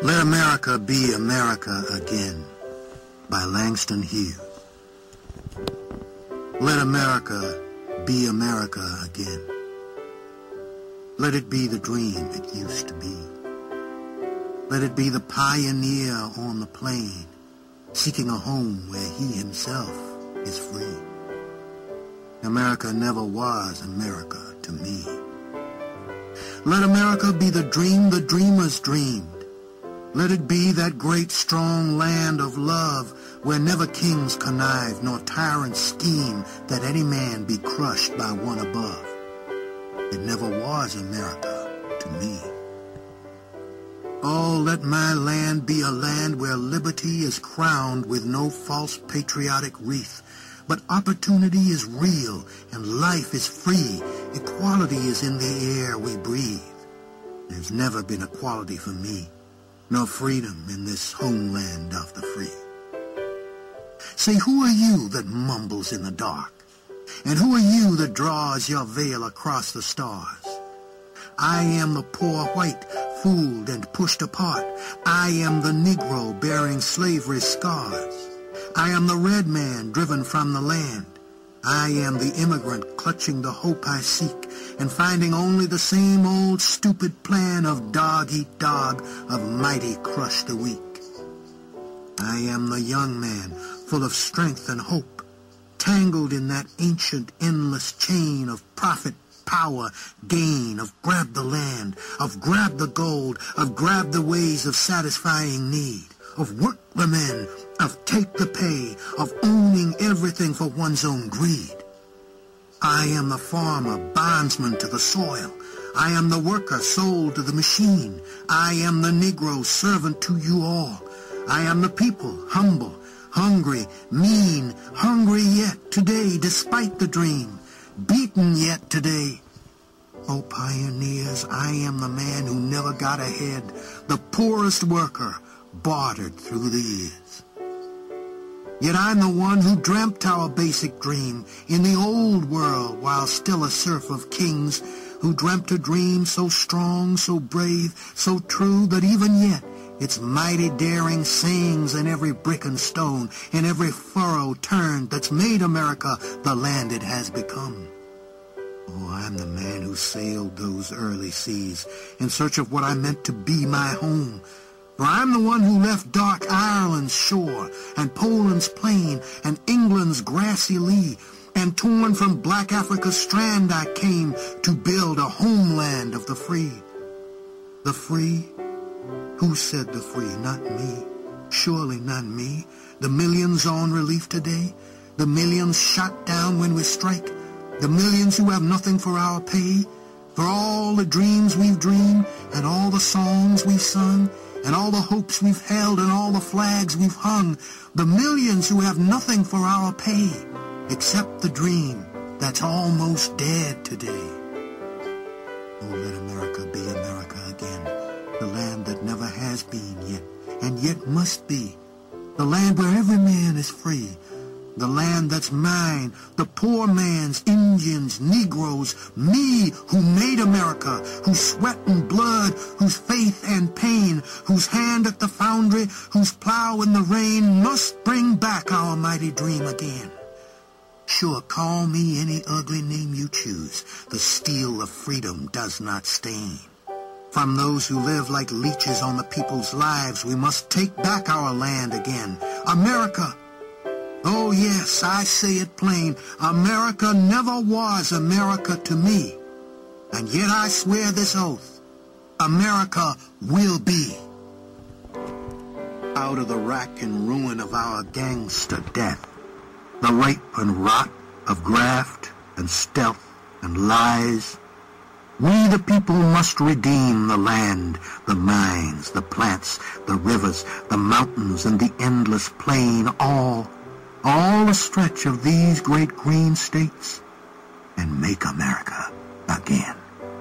Let America Be America Again by Langston Hughes. Let America be America again. Let it be the dream it used to be. Let it be the pioneer on the plain, seeking a home where he himself is free. America never was America to me. Let America be the dream the dreamers dreamed. Let it be that great strong land of love where never kings connive nor tyrants scheme that any man be crushed by one above. It never was America to me. Oh, let my land be a land where liberty is crowned with no false patriotic wreath, but opportunity is real and life is free. Equality is in the air we breathe. There's never been equality for me, nor freedom in this homeland of the free. Say, who are you that mumbles in the dark? And who are you that draws your veil across the stars? I am the poor white, fooled and pushed apart. I am the Negro bearing slavery's scars. I am the red man driven from the land. I am the immigrant clutching the hope I seek and finding only the same old stupid plan of dog eat dog, of mighty crush the weak. I am the young man full of strength and hope, tangled in that ancient endless chain of profit, power, gain, of grab the land, of grab the gold, of grab the ways of satisfying need, of work the men, of take the pay, of owning everything for one's own greed. I am the farmer, bondsman to the soil. I am the worker, sold to the machine. I am the Negro, servant to you all. I am the people, humble, hungry, mean, hungry yet today, despite the dream, beaten yet today. Oh, pioneers, I am the man who never got ahead, the poorest worker, bartered through the years. Yet I'm the one who dreamt our basic dream in the old world while still a serf of kings, who dreamt a dream so strong, so brave, so true that even yet its mighty daring sings in every brick and stone, in every furrow turned that's made America the land it has become. Oh, I'm the man who sailed those early seas in search of what I meant to be my home. For I'm the one who left dark Ireland's shore, and Poland's plain, and England's grassy lea, and torn from black Africa's strand I came to build a homeland of the free. The free? Who said the free? Not me. Surely not me. The millions on relief today, the millions shot down when we strike, the millions who have nothing for our pay, for all the dreams we've dreamed, and all the songs we've sung, and all the hopes we've held, and all the flags we've hung, the millions who have nothing for our pay, except the dream that's almost dead today. Oh, let America be America again, the land that never has been yet, and yet must be, the land where every man is free, the land that's mine, the poor man's, Indians, Negroes, me who made America, whose sweat and blood, whose faith and pain, whose hand at the foundry, whose plow in the rain must bring back our mighty dream again. Sure, call me any ugly name you choose, the steel of freedom does not stain. From those who live like leeches on the people's lives, we must take back our land again. America! Oh yes, I say it plain, America never was America to me. And yet I swear this oath, America will be. Out of the rack and ruin of our gangster death, the rape and rot of graft and stealth and lies, we the people must redeem the land, the mines, the plants, the rivers, the mountains, and the endless plain, all a stretch of these great green states, and make America again.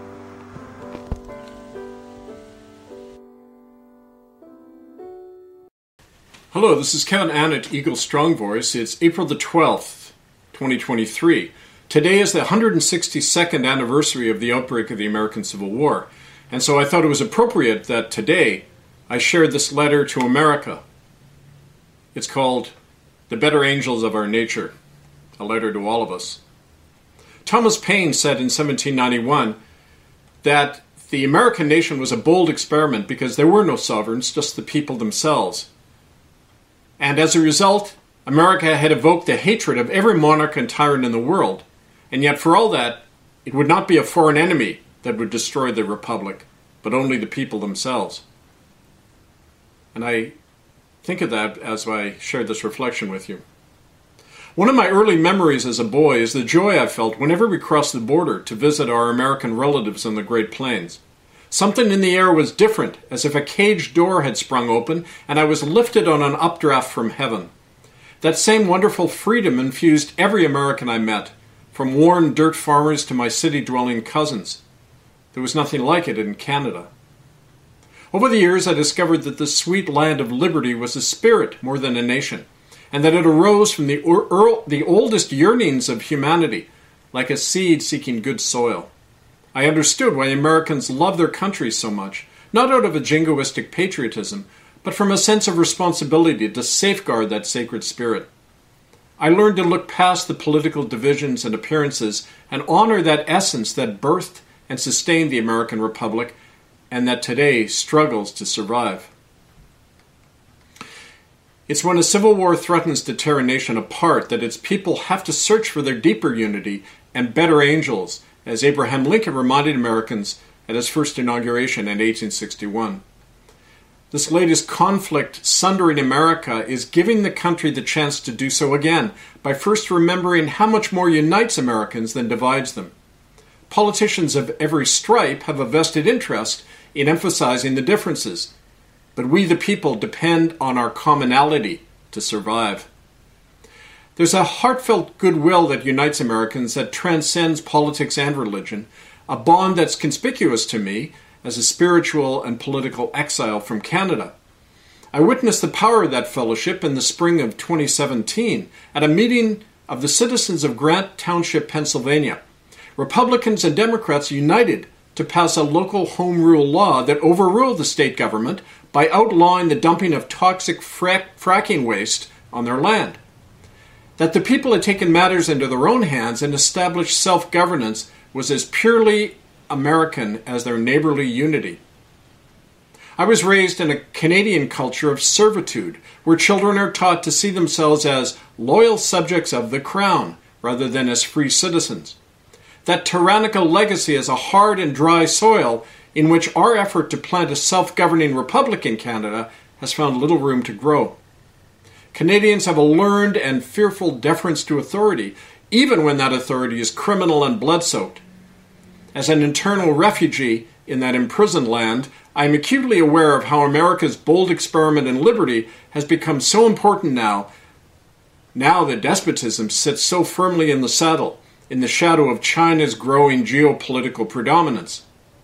Hello, this is Kevin Annett, Eagle Strong Voice. It's April the 12th, 2023. Today is the 162nd anniversary of the outbreak of the American Civil War, and so I thought it was appropriate that today I shared this letter to America. It's called The Better Angels of Our Nature, a letter to all of us. Thomas Paine said in 1791 that the American nation was a bold experiment because there were no sovereigns, just the people themselves. And as a result, America had evoked the hatred of every monarch and tyrant in the world. And yet for all that, it would not be a foreign enemy that would destroy the republic, but only the people themselves. And I think of that as I share this reflection with you. One of my early memories as a boy is the joy I felt whenever we crossed the border to visit our American relatives on the Great Plains. Something in the air was different, as if a cage door had sprung open and I was lifted on an updraft from heaven. That same wonderful freedom infused every American I met, from worn dirt farmers to my city-dwelling cousins. There was nothing like it in Canada. Over the years, I discovered that the sweet land of liberty was a spirit more than a nation, and that it arose from the oldest yearnings of humanity, like a seed seeking good soil. I understood why Americans love their country so much, not out of a jingoistic patriotism, but from a sense of responsibility to safeguard that sacred spirit. I learned to look past the political divisions and appearances and honor that essence that birthed and sustained the American Republic, and that today struggles to survive. It's when a civil war threatens to tear a nation apart that its people have to search for their deeper unity and better angels, as Abraham Lincoln reminded Americans at his first inauguration in 1861. This latest conflict sundering America is giving the country the chance to do so again by first remembering how much more unites Americans than divides them. Politicians of every stripe have a vested interest in emphasizing the differences, but we the people depend on our commonality to survive. There's a heartfelt goodwill that unites Americans that transcends politics and religion, a bond that's conspicuous to me as a spiritual and political exile from Canada. I witnessed the power of that fellowship in the spring of 2017 at a meeting of the citizens of Grant Township, Pennsylvania. Republicans and Democrats united to pass a local home rule law that overruled the state government by outlawing the dumping of toxic fracking waste on their land. That the people had taken matters into their own hands and established self-governance was as purely American as their neighborly unity. I was raised in a Canadian culture of servitude, where children are taught to see themselves as loyal subjects of the Crown, rather than as free citizens. That tyrannical legacy is a hard and dry soil in which our effort to plant a self-governing republic in Canada has found little room to grow. Canadians have a learned and fearful deference to authority, even when that authority is criminal and blood-soaked. As an internal refugee in that imprisoned land, I am acutely aware of how America's bold experiment in liberty has become so important now that despotism sits so firmly in the saddle, in the shadow of China's growing geopolitical predominance.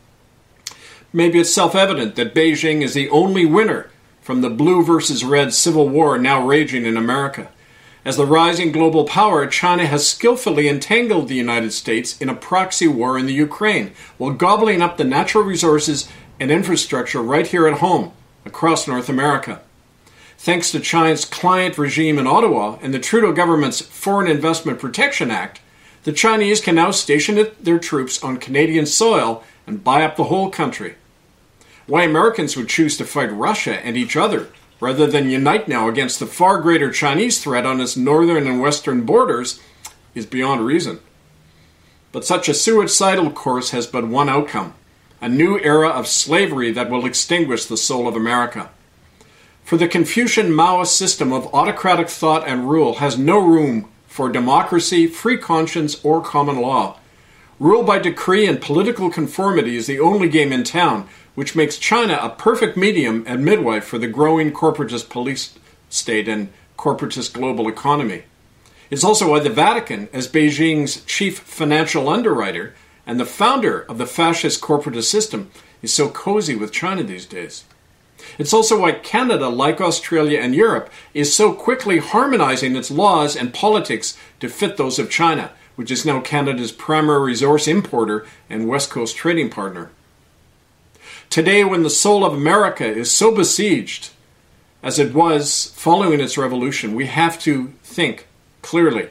Maybe it's self-evident that Beijing is the only winner from the blue versus red civil war now raging in America. As the rising global power, China has skillfully entangled the United States in a proxy war in the Ukraine, while gobbling up the natural resources and infrastructure right here at home, across North America. Thanks to China's client regime in Ottawa and the Trudeau government's Foreign Investment Protection Act, the Chinese can now station their troops on Canadian soil and buy up the whole country. Why Americans would choose to fight Russia and each other rather than unite now against the far greater Chinese threat on its northern and western borders is beyond reason. But such a suicidal course has but one outcome: a new era of slavery that will extinguish the soul of America. For the Confucian Maoist system of autocratic thought and rule has no room for democracy, free conscience, or common law. Rule by decree and political conformity is the only game in town, which makes China a perfect medium and midwife for the growing corporatist police state and corporatist global economy. It's also why the Vatican, as Beijing's chief financial underwriter and the founder of the fascist corporatist system, is so cozy with China these days. It's also why Canada, like Australia and Europe, is so quickly harmonizing its laws and politics to fit those of China, which is now Canada's primary resource importer and West Coast trading partner. Today, when the soul of America is so besieged as it was following its revolution, we have to think clearly.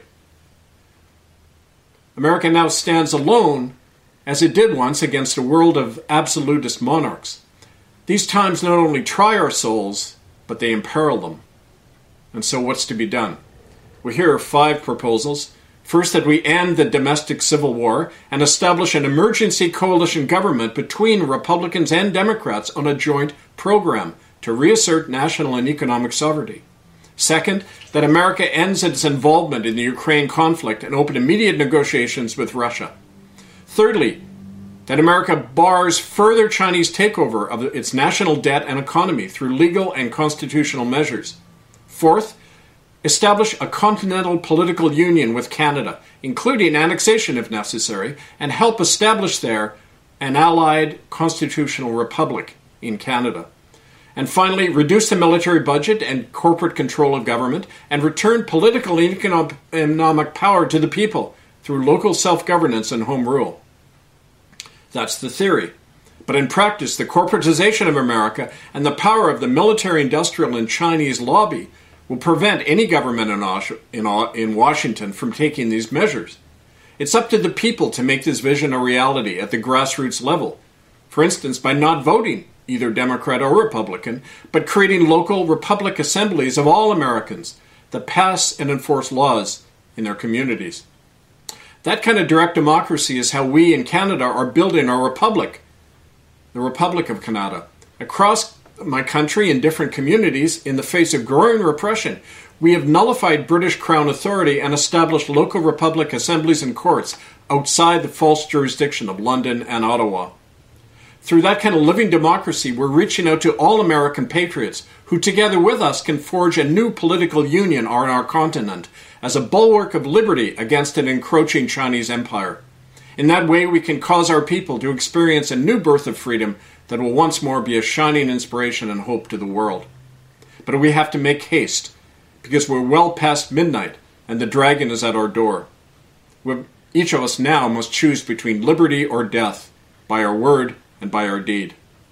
America now stands alone, as it did once, against a world of absolutist monarchs. These times not only try our souls, but they imperil them. And so what's to be done? Well, here are 5 proposals. First, that we end the domestic civil war and establish an emergency coalition government between Republicans and Democrats on a joint program to reassert national and economic sovereignty. Second, that America ends its involvement in the Ukraine conflict and open immediate negotiations with Russia. Thirdly, that America bars further Chinese takeover of its national debt and economy through legal and constitutional measures. Fourth, establish a continental political union with Canada, including annexation if necessary, and help establish there an allied constitutional republic in Canada. And finally, reduce the military budget and corporate control of government and return political and economic power to the people through local self-governance and home rule. That's the theory. But in practice, the corporatization of America and the power of the military-industrial and Chinese lobby will prevent any government in Washington from taking these measures. It's up to the people to make this vision a reality at the grassroots level. For instance, by not voting either Democrat or Republican, but creating local republic assemblies of all Americans that pass and enforce laws in their communities. That kind of direct democracy is how we in Canada are building our republic, the Republic of Canada. Across my country in different communities, in the face of growing repression, we have nullified British Crown authority and established local republic assemblies and courts outside the false jurisdiction of London and Ottawa. Through that kind of living democracy, we're reaching out to all American patriots who together with us can forge a new political union on our continent as a bulwark of liberty against an encroaching Chinese empire. In that way, we can cause our people to experience a new birth of freedom that will once more be a shining inspiration and hope to the world. But we have to make haste, because we're well past midnight and the dragon is at our door. Each of us now must choose between liberty or death, by our word and by our deed.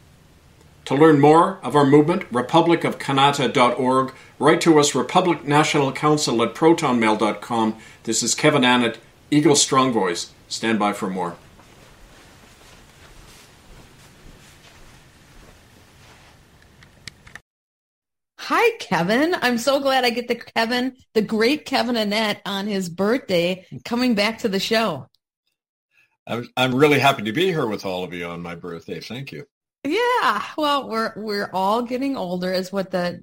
To learn more of our movement, republicofcanada.org. Write to us, Republic National Council at protonmail.com. This is Kevin Annett, Eagle Strong Voice. Stand by for more. Hi, Kevin. I'm so glad I get the great Kevin Annett on his birthday coming back to the show. I'm really happy to be here with all of you on my birthday. Thank you. Yeah, well, we're all getting older, is what that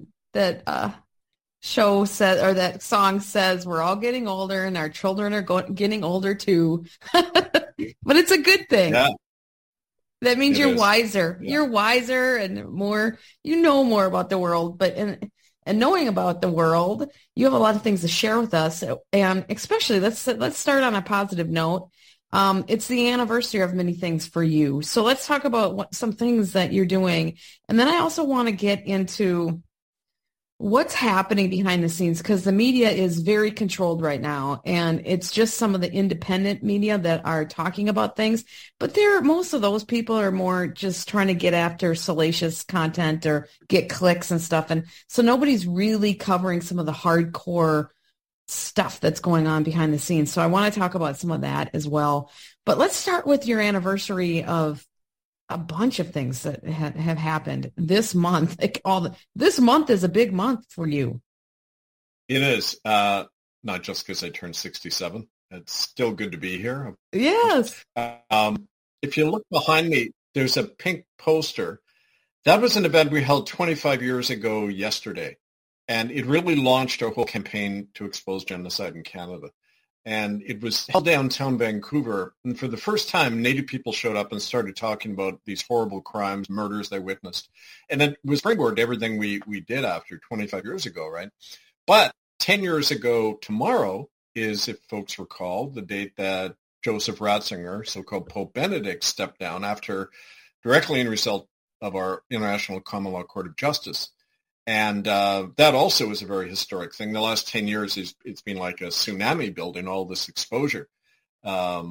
show says, or that song says. We're all getting older, and our children are getting older too. But it's a good thing. Yeah. That means you're wiser. Yeah. You're wiser and more. You know more about the world, but and knowing about the world, you have a lot of things to share with us. And especially, let's start on a positive note. It's the anniversary of many things for you. So let's talk about some things that you're doing. And then I also want to get into what's happening behind the scenes, because the media is very controlled right now. And it's just some of the independent media that are talking about things. But most of those people are more just trying to get after salacious content or get clicks and stuff. And so nobody's really covering some of the hardcore stuff that's going on behind the scenes. So I want to talk about some of that as well. But let's start with your anniversary of a bunch of things that have happened this month. This month is a big month for you. It is, not just because I turned 67. It's still good to be here. Yes. If you look behind me, there's a pink poster. That was an event we held 25 years ago yesterday. And it really launched our whole campaign to expose genocide in Canada. And it was held downtown Vancouver. And for the first time, Native people showed up and started talking about these horrible crimes, murders they witnessed. And it was springboard to everything we did after 25 years ago, right? But 10 years ago tomorrow is, if folks recall, the date that Joseph Ratzinger, so-called Pope Benedict, stepped down after directly in result of our International Common Law Court of Justice. And that also is a very historic thing. The last 10 years, it's been like a tsunami building all this exposure.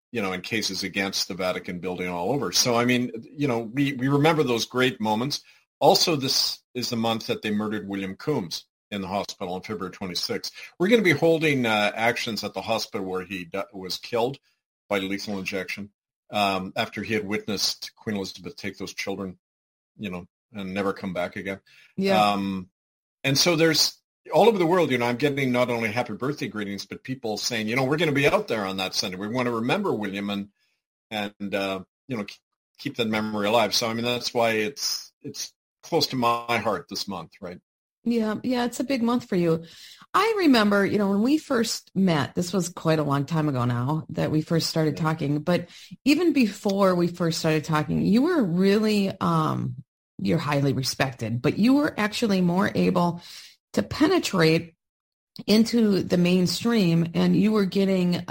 in cases against the Vatican building all over. So, I mean, we remember those great moments. Also, this is the month that they murdered William Coombs in the hospital on February 26th. We're going to be holding actions at the hospital where he was killed by lethal injection after he had witnessed Queen Elizabeth take those children, and never come back again. Yeah. And so there's all over the world, I'm getting not only happy birthday greetings, but people saying, we're going to be out there on that Sunday. We want to remember William and keep that memory alive. So, I mean, that's why it's close to my heart this month, right? Yeah, it's a big month for you. I remember, when we first met, this was quite a long time ago now that we first started talking, but even before we first started talking, you were really, you're highly respected, but you were actually more able to penetrate into the mainstream, and you were getting,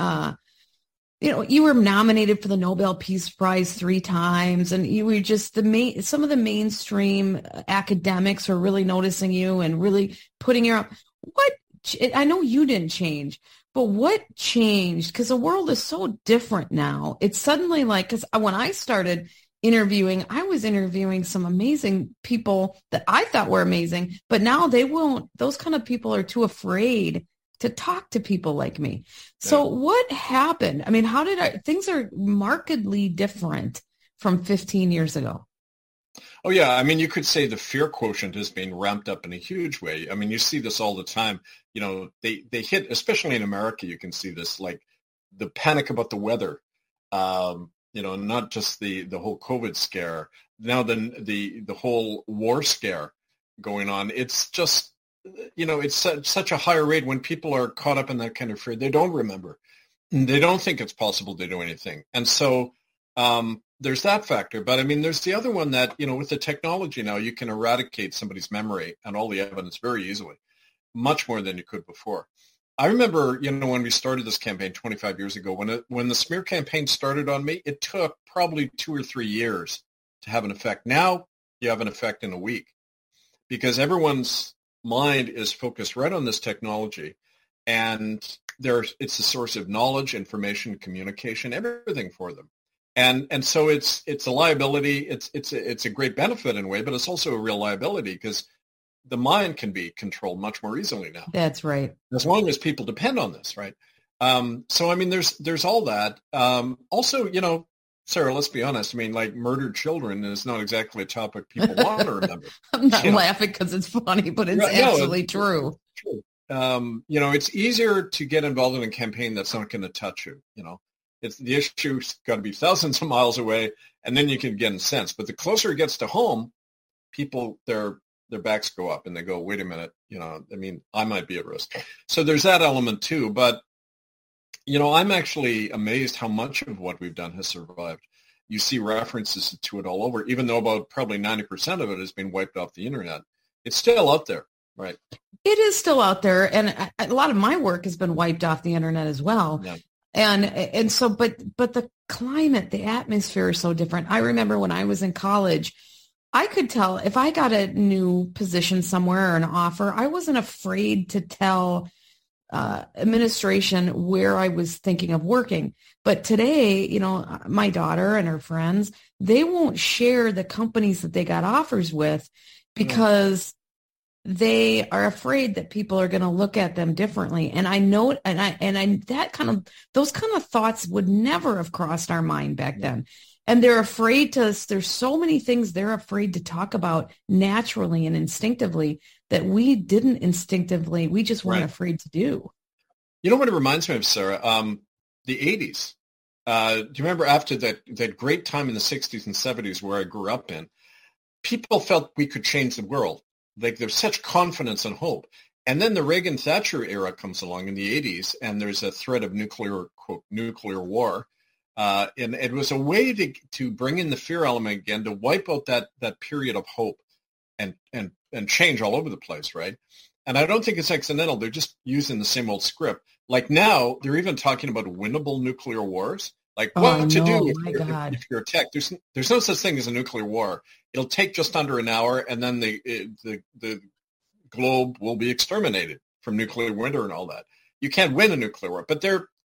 you were nominated for the Nobel Peace Prize 3 times, and you were just some of the mainstream academics were really noticing you and really putting you up. I know you didn't change, but what changed? Because the world is so different now. It's suddenly because when I started interviewing, I was interviewing some amazing people that I thought were amazing, but now those kind of people are too afraid to talk to people like me. So what happened? I mean, things are markedly different from 15 years ago. Oh, yeah. I mean, you could say the fear quotient is being ramped up in a huge way. I mean, you see this all the time. They hit, especially in America, you can see this, like the panic about the weather, not just the whole COVID scare. Now then the whole war scare going on. It's just, it's such a higher rate when people are caught up in that kind of fear. They don't remember. They don't think it's possible to do anything. And so there's that factor. But I mean, there's the other one that, with the technology now, you can eradicate somebody's memory and all the evidence very easily, much more than you could before. I remember, when we started this campaign 25 years ago, when the smear campaign started on me, it took probably 2 or 3 years to have an effect. Now you have an effect in a week because everyone's mind is focused right on this technology, and it's a source of knowledge, information, communication, everything for them. And so it's a liability. It's a great benefit in a way, but it's also a real liability because the mind can be controlled much more easily now. That's right. As long as people depend on this, right? So I mean, there's all that. Also, Sarah, let's be honest. I mean, like murdered children is not exactly a topic people want to remember. I'm not laughing because it's funny, but it's absolutely true. True. It's easier to get involved in a campaign that's not going to touch you. It's the issue's got to be thousands of miles away, and then you can get incensed. But the closer it gets to home, people their backs go up and they go, wait a minute, I mean, I might be at risk. So there's that element too. But I'm actually amazed how much of what we've done has survived. You see references to it all over, even though about probably 90% of it has been wiped off the internet. It's still out there, right? It is still out there. And a lot of my work has been wiped off the internet as well. Yeah. And so, but the climate, the atmosphere is so different. I remember when I was in college, I could tell if I got a new position somewhere or an offer, I wasn't afraid to tell administration where I was thinking of working. But today, my daughter and her friends, they won't share the companies that they got offers with because they are afraid that people are going to look at them differently. And I know, those kind of thoughts would never have crossed our mind back then. And they're afraid there's so many things they're afraid to talk about naturally and instinctively that we didn't instinctively, we just weren't afraid to do. You know what it reminds me of, Sarah? The 80s. Do you remember after that great time in the 60s and 70s where I grew up in, people felt we could change the world. Like there's such confidence and hope. And then the Reagan-Thatcher era comes along in the 80s, and there's a threat of nuclear war. And it was a way to bring in the fear element again, to wipe out that period of hope and change all over the place, right? And I don't think it's accidental. They're just using the same old script. Like now, they're even talking about winnable nuclear wars. Like what to do if you're attacked. There's no such thing as a nuclear war. It'll take just under an hour, and then the globe will be exterminated from nuclear winter and all that. You can't win a nuclear war, but they're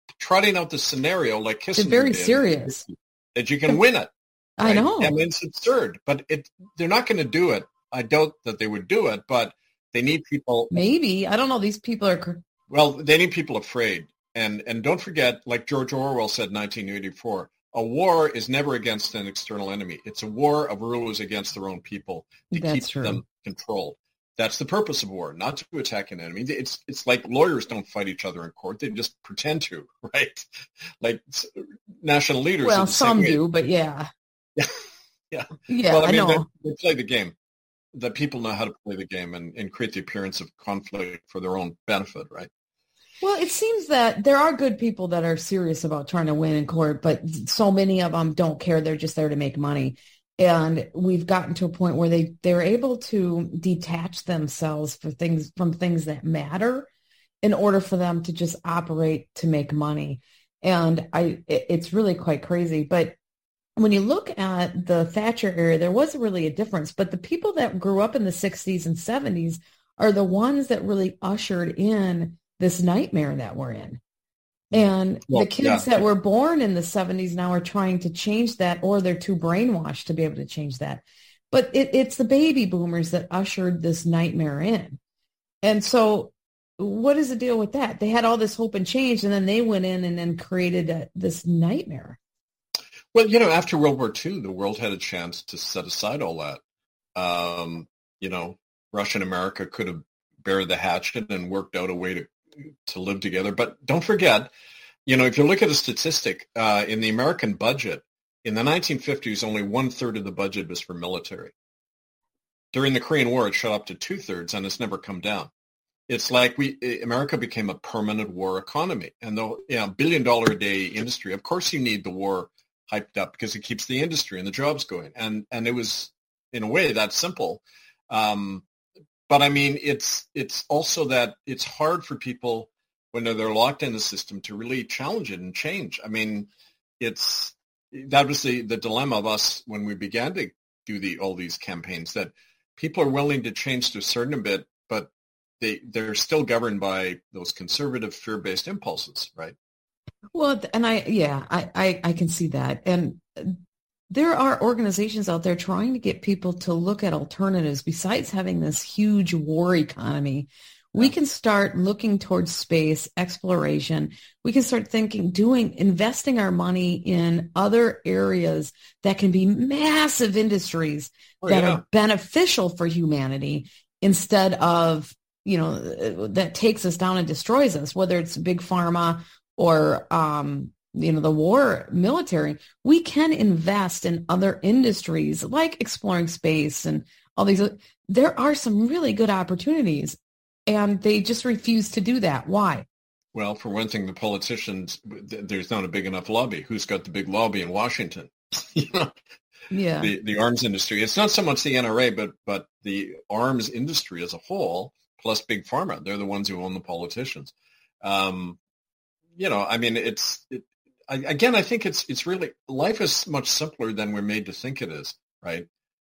trotting out the scenario like Kissinger They're very did, serious. that you can win it. Right? I know. I mean, it's absurd, but they're not going to do it. I doubt that they would do it, but they need people. Maybe. I don't know. These people are. Well, they need people afraid. And don't forget, like George Orwell said in 1984, a war is never against an external enemy. It's a war of rulers against their own people to keep them controlled. That's the purpose of war, not to attack an enemy. It's like lawyers don't fight each other in court. They just pretend to, right? Like national leaders. Well, some do, but yeah. Yeah. Yeah, well, I know. mean, they play the game. The people know how to play the game and create the appearance of conflict for their own benefit, right? Well, it seems that there are good people that are serious about trying to win in court, but so many of them don't care. They're just there to make money. And we've gotten to a point where they're able to detach themselves from things that matter in order for them to just operate to make money. And it's really quite crazy. But when you look at the Thatcher era, there wasn't really a difference. But the people that grew up in the 60s and 70s are the ones that really ushered in this nightmare that we're in. And the kids that were born in the 70s now are trying to change that, or they're too brainwashed to be able to change that. But it's the baby boomers that ushered this nightmare in. And so what is the deal with that? They had all this hope and change, and then they went in and then created this nightmare. Well, after World War II, the world had a chance to set aside all that. Russia and America could have buried the hatchet and worked out a way to live together. But don't forget, if you look at a statistic, in the American budget, in the 1950s, only 1/3 of the budget was for military. During the Korean War, it shot up to 2/3, and it's never come down. It's like America became a permanent war economy. And the $1 billion a day industry, of course you need the war hyped up because it keeps the industry and the jobs going. And it was, in a way, that simple. But I mean, it's also that it's hard for people when they're locked in the system to really challenge it and change. I mean, that was the dilemma of us when we began to do all these campaigns, that people are willing to change to a certain bit, but they're still governed by those conservative fear-based impulses, right? Well, and I can see that. And there are organizations out there trying to get people to look at alternatives. Besides having this huge war economy, we can start looking towards space exploration. We can start investing our money in other areas that can be massive industries that are beneficial for humanity instead of, that takes us down and destroys us, whether it's big pharma or, the war military. We can invest in other industries like exploring space and all these. There are some really good opportunities, and they just refuse to do that. Why? Well, for one thing, the politicians, there's not a big enough lobby. Who's got the big lobby in Washington? Yeah. The arms industry. It's not so much the NRA, but the arms industry as a whole, plus big pharma. They're the ones who own the politicians. I mean, I think it's really, life is much simpler than we're made to think it is, right?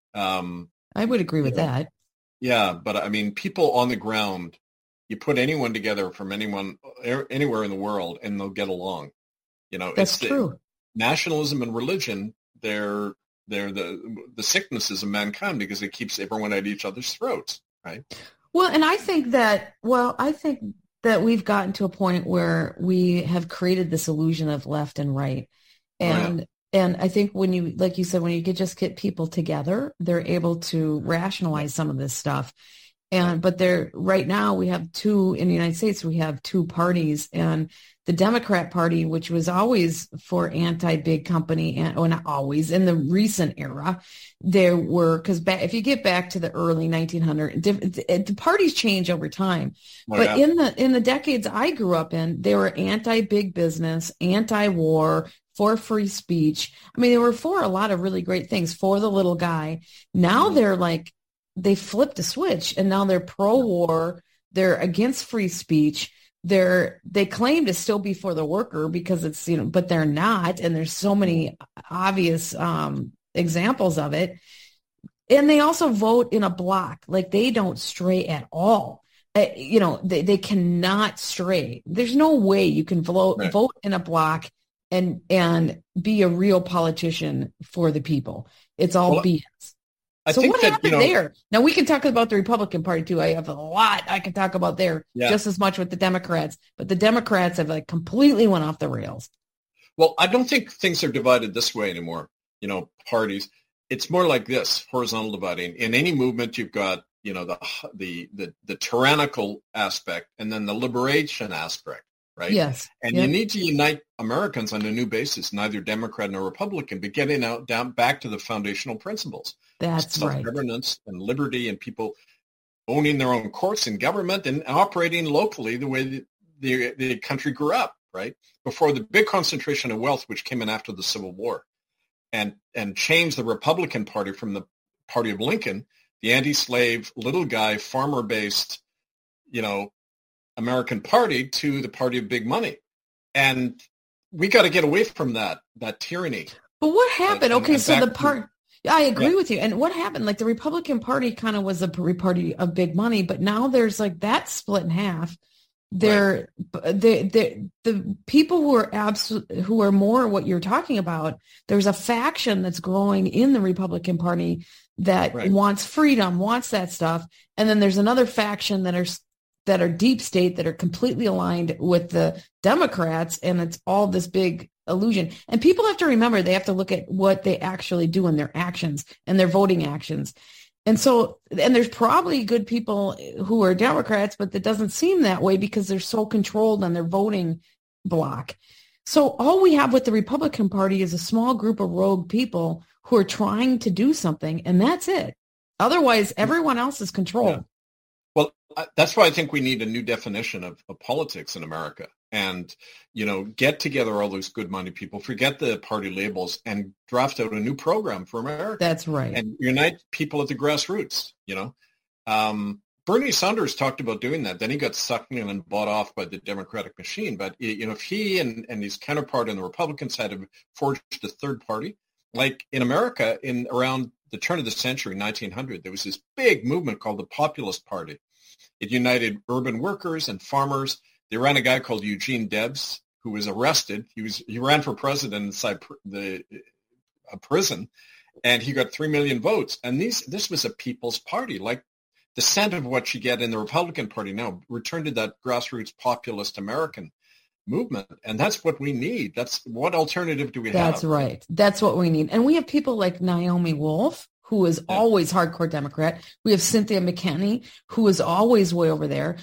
I would agree with that. Yeah, but I mean, people on the ground, you put anyone together from anywhere in the world, and they'll get along. That's true. Nationalism and religion, they're the sicknesses of mankind because it keeps everyone at each other's throats, right? Well, and I think that we've gotten to a point where we have created this illusion of left and right. And I think when you, like you said, when you could just get people together, they're able to rationalize some of this stuff. But right now we have in the United States, we have two parties, and the Democrat Party, which was always for anti-big company, not always, in the recent era, there were, because if you get back to the early 1900s, the parties change over time. In the decades I grew up in, they were anti-big business, anti-war, for free speech. I mean, they were for a lot of really great things, for the little guy. Now they're like, they flipped a switch, and now they're pro-war. They're against free speech. They claim to still be for the worker because it's, but they're not. And there's so many obvious examples of it. And they also vote in a block. Like, they don't stray at all. they cannot stray. There's no way you can vote in a block and be a real politician for the people. It's all BS. So what happened there? Now we can talk about the Republican Party too. I have a lot I can talk about there, just as much with the Democrats. But the Democrats have completely went off the rails. Well, I don't think things are divided this way anymore. Parties. It's more like this, horizontal dividing. In any movement, you've got the tyrannical aspect and then the liberation aspect, right? Yes. And you need to unite Americans on a new basis, neither Democrat nor Republican, but getting down back to the foundational principles. That's right. Self-governance and liberty and people owning their own courts and government and operating locally the way the country grew up, right? Before the big concentration of wealth, which came in after the Civil War and changed the Republican Party from the party of Lincoln, the anti-slave, little guy, farmer-based, American party, to the party of big money. And we got to get away from that tyranny. But what happened? So the part... I agree with you. And what happened? the Republican Party kind of was a party of big money, but now there's that split in half. The people who are more what you're talking about. There's a faction that's growing in the Republican Party that wants freedom, wants that stuff, and then there's another faction that are deep state that are completely aligned with the Democrats, and it's all this big illusion. And people have to remember they have to look at what they actually do in their actions and their voting actions. And there's probably good people who are Democrats, but it doesn't seem that way because they're so controlled on their voting block. So all we have with the Republican Party is a small group of rogue people who are trying to do something, and that's it. Otherwise, everyone else is controlled. Yeah. Well, that's why I think we need a new definition of politics in America. And, get together all those good money people, forget the party labels, and draft out a new program for America. That's right. And unite people at the grassroots, Bernie Sanders talked about doing that. Then he got sucked in and bought off by the Democratic machine. But, if he and his counterpart on the Republican side have forged a third party, like in America, around the turn of the century, 1900, there was this big movement called the Populist Party. It united urban workers and farmers. They ran a guy called Eugene Debs, who was arrested. He ran for president inside a prison, and he got 3 million votes. And this was a people's party, like the scent of what you get in the Republican Party now, returned to that grassroots populist American movement. And that's what we need. What alternative do we have? That's right. That's what we need. And we have people like Naomi Wolf, who is always hardcore Democrat. We have Cynthia McKinney, who is always way over there,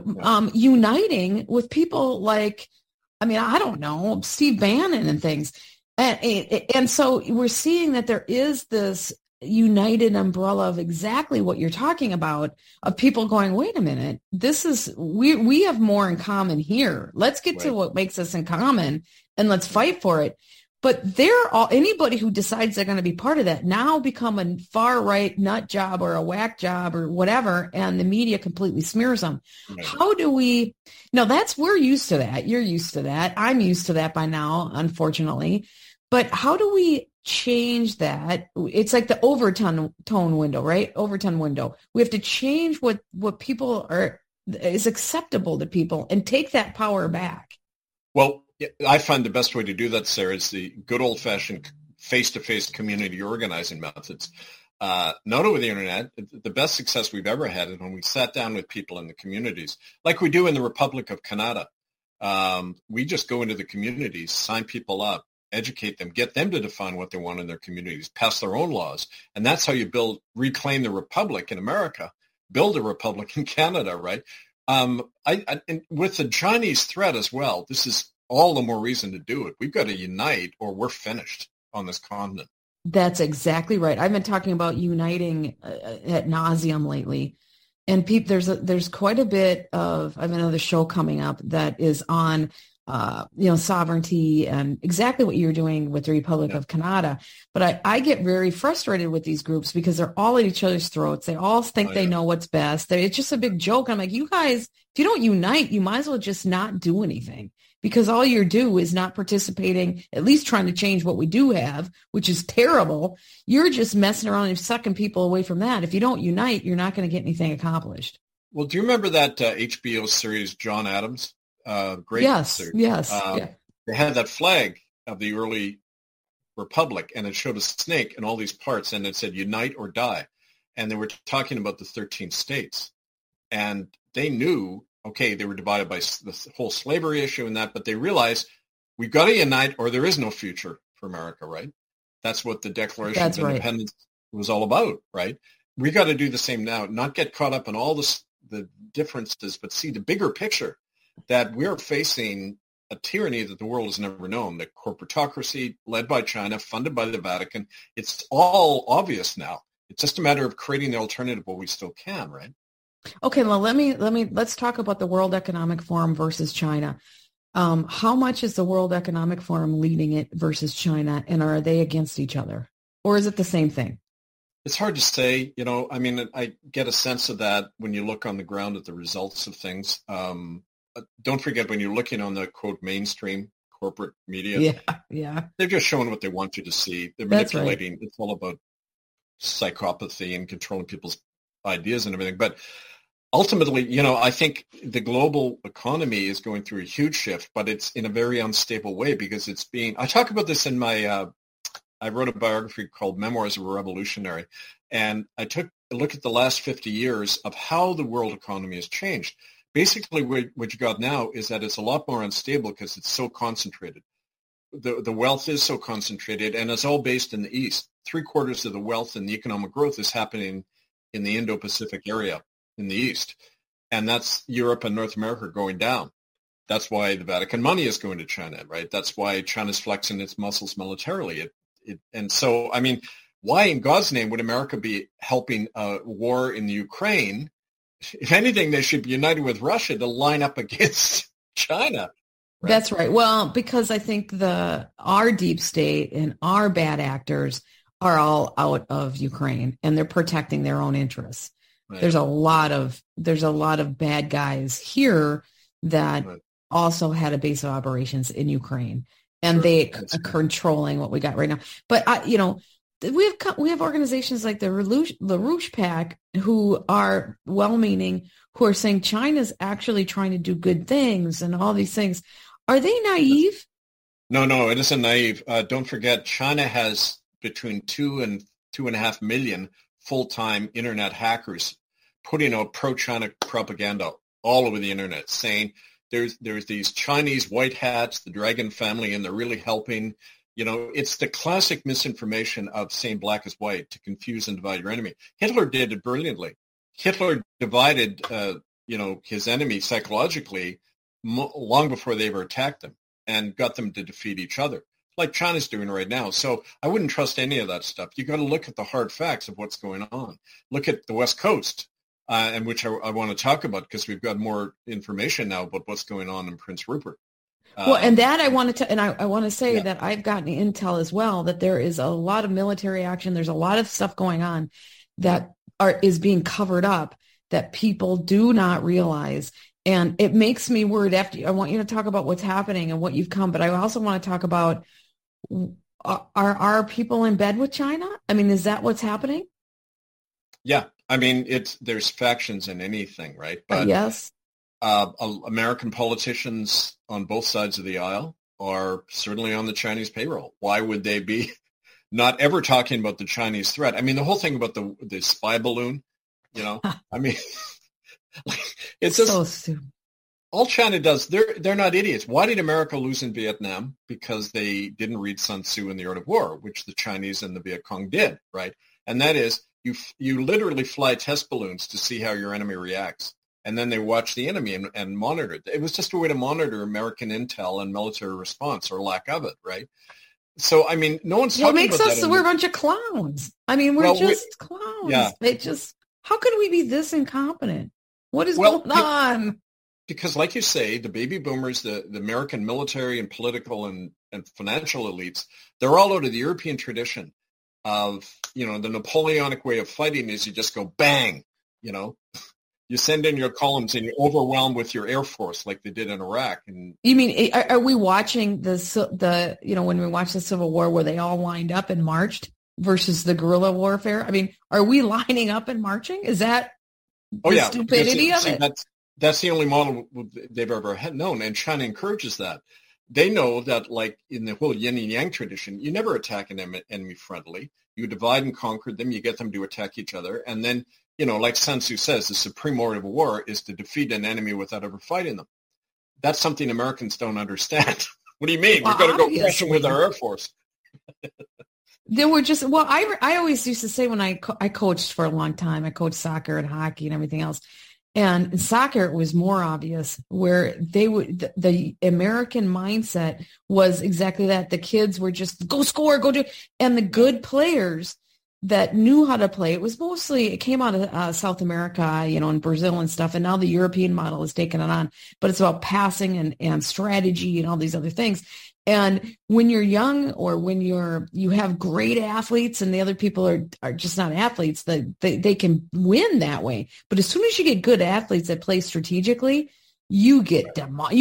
uniting with people like, I don't know, Steve Bannon and things. And so we're seeing that there is this united umbrella of exactly what you're talking about, of people going, wait a minute, we have more in common here. Let's get to what makes us in common and let's fight for it. But anybody who decides they're going to be part of that now become a far right nut job or a whack job or whatever, and the media completely smears them. Right. How do we? No, we're used to that. You're used to that. I'm used to that by now, unfortunately. But how do we change that? It's like the overtone window, right? Overtone window. We have to change what people is acceptable to people and take that power back. Well, I find the best way to do that, Sarah, is the good old-fashioned face-to-face community organizing methods. Not over the internet. The best success we've ever had is when we sat down with people in the communities, like we do in the Republic of Canada. We just go into the communities, sign people up, educate them, get them to define what they want in their communities, pass their own laws. And that's how you reclaim the Republic in America, build a Republic in Canada, right? And with the Chinese threat as well, this is all the more reason to do it. We've got to unite or we're finished on this continent. That's exactly right. I've been talking about uniting ad nauseum lately. And there's quite a bit of, I have another show coming up that is on, sovereignty and exactly what you're doing with the Republic of Canada. But I get very frustrated with these groups because they're all at each other's throats. They all think they know what's best. It's just a big joke. I'm like, you guys, if you don't unite, you might as well just not do anything. Because all you do is not participating, at least trying to change what we do have, which is terrible. You're just messing around and sucking people away from that. If you don't unite, you're not going to get anything accomplished. Well, do you remember that HBO series, John Adams? Great series. Yes. They had that flag of the early republic, and it showed a snake in all these parts, and it said "Unite or Die," and they were talking about the 13 states, and they knew, okay, they were divided by the whole slavery issue and that, but they realized we've got to unite, or there is no future for America, right? That's what the Declaration of Independence was all about, right? We got to do the same now, not get caught up in all the differences, but see the bigger picture that we're facing a tyranny that the world has never known, the corporatocracy led by China, funded by the Vatican. It's all obvious now. It's just a matter of creating the alternative, but we still can, right? Okay, well, let's talk about the World Economic Forum versus China. How much is the World Economic Forum leading it versus China, and are they against each other? Or is it the same thing? It's hard to say. I mean, I get a sense of that when you look on the ground at the results of things. Don't forget, when you're looking on the, quote, mainstream corporate media, they're just showing what they want you to see. They're manipulating. Right. It's all about psychopathy and controlling people's ideas and everything. But ultimately, I think the global economy is going through a huge shift, but it's in a very unstable way because I talk about this in my, I wrote a biography called Memoirs of a Revolutionary, and I took a look at the last 50 years of how the world economy has changed. Basically, what you got now is that it's a lot more unstable because it's so concentrated. The wealth is so concentrated, and it's all based in the East. 3/4 of the wealth and the economic growth is happening in the Indo-Pacific area in the East, and that's Europe and North America going down. That's why the Vatican money is going to China, right? That's why China's flexing its muscles militarily. And so, I mean, why in God's name would America be helping a war in the Ukraine? If anything, they should be united with Russia to line up against China. Right? That's right. Well, because I think our deep state and our bad actors are all out of Ukraine, and they're protecting their own interests. Right. There's a lot of bad guys here that also had a base of operations in Ukraine, and they are controlling what we got right now. But we have organizations like the LaRouche PAC who are well-meaning, who are saying China's actually trying to do good things and all these things. Are they naive? No, it isn't naive. Don't forget, China has between 2 and 2.5 million full-time internet hackers putting out pro-China propaganda all over the internet, saying there's these Chinese white hats, the Dragon family, and they're really helping. It's the classic misinformation of saying black is white to confuse and divide your enemy. Hitler did it brilliantly. Hitler divided, his enemy psychologically long before they ever attacked them and got them to defeat each other, like China's doing right now. So I wouldn't trust any of that stuff. You got to look at the hard facts of what's going on. Look at the West Coast, and which I want to talk about because we've got more information now about what's going on in Prince Rupert. Well, and that I wanted to, and I want to say that I've gotten intel as well that there is a lot of military action. There's a lot of stuff going on that is being covered up that people do not realize. And it makes me worried. I want you to talk about what's happening and what you've come, but I also want to talk about, are people in bed with China? I mean, is that what's happening? Yeah. I mean, there's factions in anything, right? But yes. American politicians on both sides of the aisle are certainly on the Chinese payroll. Why would they be not ever talking about the Chinese threat? I mean, the whole thing about the spy balloon, I mean, it's just so stupid. All China does. They're not idiots. Why did America lose in Vietnam? Because they didn't read Sun Tzu in The Art of War, which the Chinese and the Viet Cong did, right? And that is, you literally fly test balloons to see how your enemy reacts. And then they watch the enemy and monitor it. It was just a way to monitor American intel and military response or lack of it, right? So, I mean, no one's talking about that. What makes us, we're a bunch of clowns. I mean, we're just clowns. Yeah. How could we be this incompetent? What is going on? Because like you say, the baby boomers, the American military and political and financial elites, they're all out of the European tradition of, the Napoleonic way of fighting is you just go bang, You send in your columns and you're overwhelmed with your Air Force like they did in Iraq. And you mean, are we watching when we watch the Civil War where they all lined up and marched versus the guerrilla warfare? I mean, are we lining up and marching? Is that the stupidity of it. That's the only model they've ever known, and China encourages that. They know that, like in the whole yin and yang tradition, you never attack an enemy frontally. You divide and conquer them. You get them to attack each other. And then, like Sun Tzu says, the supreme art of war is to defeat an enemy without ever fighting them. That's something Americans don't understand. What do you mean? We've got to go crush them with our Air Force. There were just, I always used to say when I coached for a long time, I coached soccer and hockey and everything else. And in soccer, it was more obvious where the American mindset was exactly that. The kids were just go score, go do, and the good players that knew how to play, it came out of South America, and Brazil and stuff. And now the European model has taken it on, but it's about passing and strategy and all these other things. And when you're young or when you have great athletes and the other people are just not athletes, they can win that way. But as soon as you get good athletes that play strategically, you get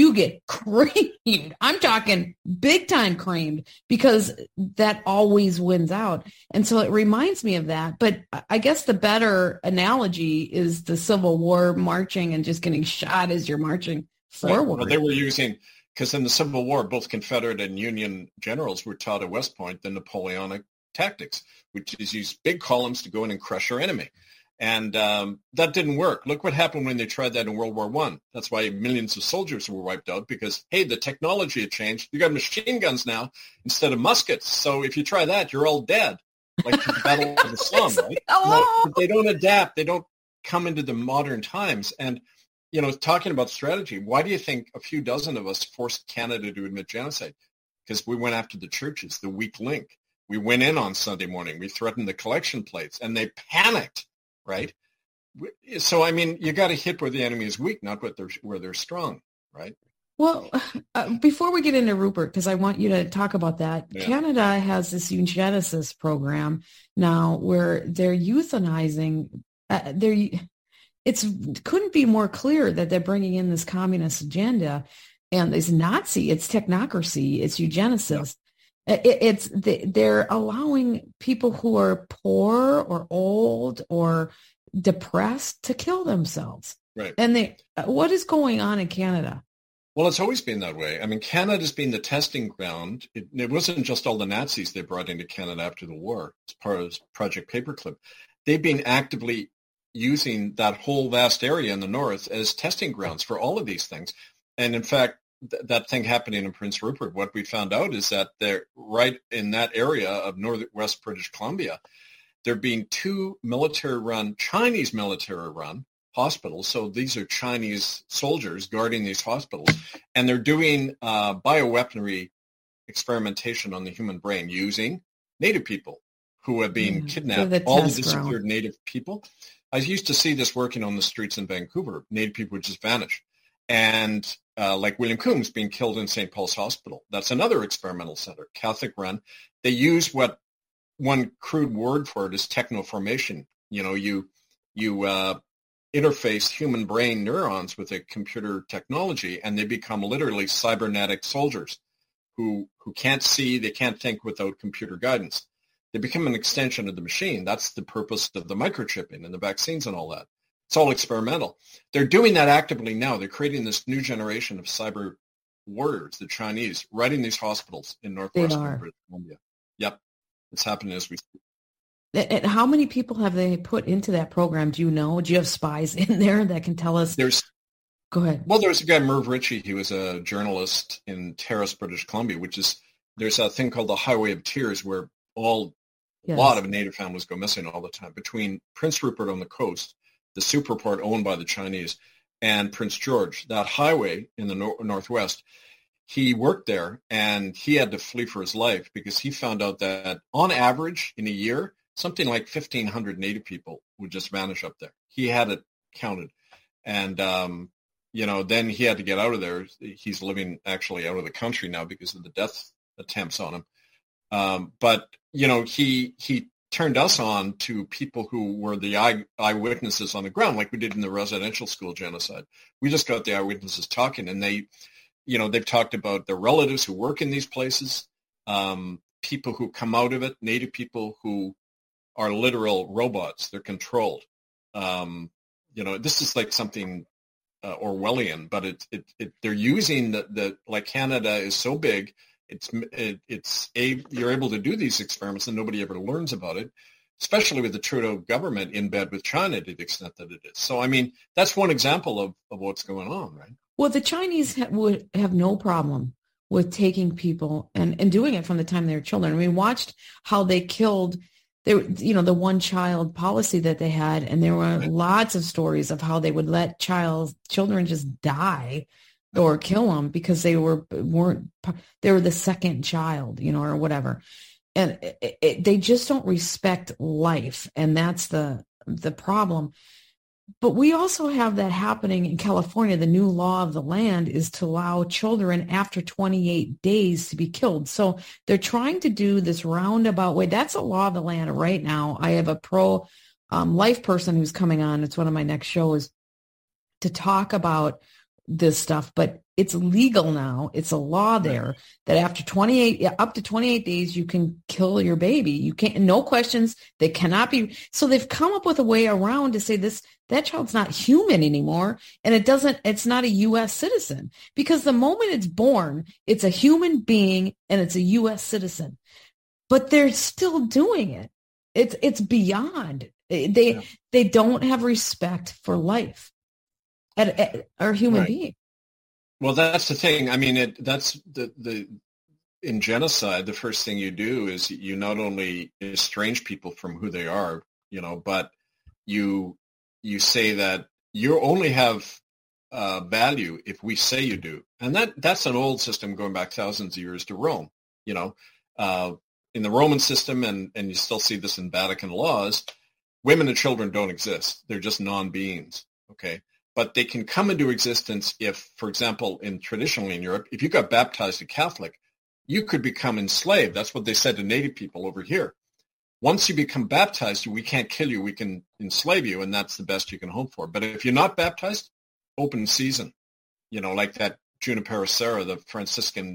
creamed. I'm talking big time creamed, because that always wins out. And so it reminds me of that. But I guess the better analogy is the Civil War marching and just getting shot as you're marching forward. Right. Well, they were using... Because in the Civil War, both Confederate and Union generals were taught at West Point the Napoleonic tactics, which is use big columns to go in and crush your enemy. And that didn't work. Look what happened when they tried that in World War I. That's why millions of soldiers were wiped out, because, hey, the technology had changed. You got machine guns now instead of muskets. So if you try that, you're all dead, like the Battle of the Somme, right? But they don't adapt. They don't come into the modern times. And talking about strategy, why do you think a few dozen of us forced Canada to admit genocide? Because we went after the churches, the weak link. We went in on Sunday morning. We threatened the collection plates, and they panicked, right? So, you got to hit where the enemy is weak, not where they're strong, right? Well, before we get into Rupert, because I want you to talk about that, yeah. Canada has this eugenicist program now where they're euthanizing, couldn't be more clear that they're bringing in this communist agenda and this Nazi, it's technocracy, it's eugenicist. Yeah. They're allowing people who are poor or old or depressed to kill themselves. Right. And what is going on in Canada? Well, it's always been that way. Canada's been the testing ground. It wasn't just all the Nazis they brought into Canada after the war. It's part of Project Paperclip. They've been actively using that whole vast area in the north as testing grounds for all of these things. And in fact, that thing happening in Prince Rupert, what we found out is that they're right in that area of northwest British Columbia, there being two Chinese military-run hospitals. So these are Chinese soldiers guarding these hospitals, and they're doing bioweaponry experimentation on the human brain using Native people who have been kidnapped, all the disappeared Native people. I used to see this working on the streets in Vancouver. Native people would just vanish. And like William Coombs being killed in St. Paul's Hospital. That's another experimental center, Catholic run. They use what one crude word for it is technoformation. You interface human brain neurons with a computer technology, and they become literally cybernetic soldiers who can't see, they can't think without computer guidance. They become an extension of the machine. That's the purpose of the microchipping and the vaccines and all that. It's all experimental. They're doing that actively now. They're creating this new generation of cyber warriors, the Chinese, right in these hospitals in northwestern British Columbia. Yep. It's happening as we speak. And how many people have they put into that program? Do you know? Do you have spies in there that can tell us? Go ahead. Well, there's a guy, Merv Ritchie. He was a journalist in Terrace, British Columbia, there's a thing called the Highway of Tears where a lot of Native families go missing all the time. Between Prince Rupert on the coast, the Superport owned by the Chinese, and Prince George, that highway in the northwest, he worked there, and he had to flee for his life because he found out that on average in a year, something like 1,500 Native people would just vanish up there. He had it counted. And, then he had to get out of there. He's living actually out of the country now because of the death attempts on him. But he turned us on to people who were the eyewitnesses on the ground, like we did in the residential school genocide. We just got the eyewitnesses talking, and they've talked about their relatives who work in these places, people who come out of it, Native people who are literal robots. They're controlled. this is like something Orwellian, but they're using like Canada is so big, you're able to do these experiments and nobody ever learns about it, especially with the Trudeau government in bed with China to the extent that it is. So, I mean, that's one example of what's going on, right? Well, the Chinese would have no problem with taking people and doing it from the time they were children. We watched how they killed the one child policy that they had, and there were lots of stories of how they would let children just die or kill them because they were the second child, or whatever. And they just don't respect life, and that's the problem. But we also have that happening in California. The new law of the land is to allow children after 28 days to be killed. So they're trying to do this roundabout way. That's a law of the land right now. I have a pro-life person who's coming on. It's one of my next shows to talk about this stuff, but it's legal now. It's a law there that up to 28 days, you can kill your baby. You can't, no questions. They cannot be. So they've come up with a way around to say that child's not human anymore. And it's not a U.S. citizen, because the moment it's born, it's a human being and it's a U.S. citizen, but they're still doing it. It's beyond. They don't have respect for life or human being. Well, that's the thing. I mean, that's in genocide, the first thing you do is you not only estrange people from who they are, but you say that you only have value if we say you do. And that's an old system going back thousands of years to Rome, in the Roman system, and you still see this in Vatican laws, women and children don't exist. They're just non-beings, okay? But they can come into existence if, for example, traditionally in Europe, if you got baptized a Catholic, you could become enslaved. That's what they said to Native people over here. Once you become baptized, we can't kill you. We can enslave you, and that's the best you can hope for. But if you're not baptized, open season. Like that Junipero Serra, the Franciscan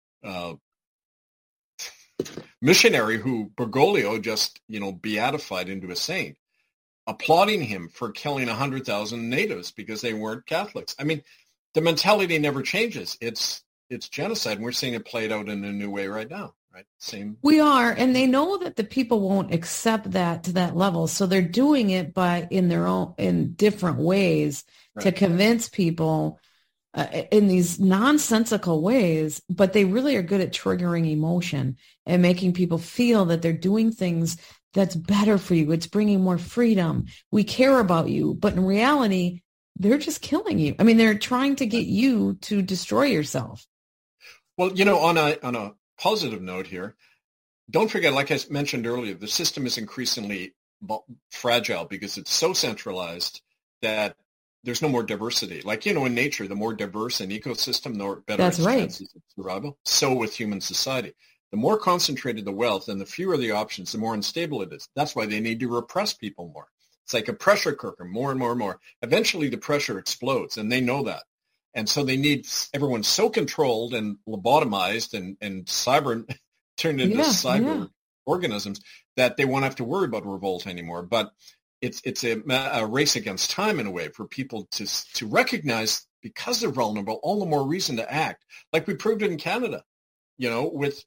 missionary who Bergoglio just, beatified into a saint, applauding him for killing 100,000 natives because they weren't Catholics. I mean, the mentality never changes. It's genocide, and we're seeing it played out in a new way right now, right? We are, and they know that the people won't accept that to that level, so they're doing it in different ways to convince people in these nonsensical ways, but they really are good at triggering emotion and making people feel that they're doing things that's better for you. It's bringing more freedom. We care about you. But in reality, they're just killing you. I mean, they're trying to get you to destroy yourself. Well, on a positive note here, don't forget, like I mentioned earlier, the system is increasingly fragile because it's so centralized that there's no more diversity. Like, in nature, the more diverse an ecosystem, the better its chances of survival. So with human society. The more concentrated the wealth and the fewer the options, the more unstable it is. That's why they need to repress people more. It's like a pressure cooker, more and more and more. Eventually, the pressure explodes, and they know that. And so they need everyone so controlled and lobotomized and cyber turned into cyber organisms that they won't have to worry about revolt anymore. But it's a race against time in a way for people to recognize, because they're vulnerable, all the more reason to act. Like we proved it in Canada, with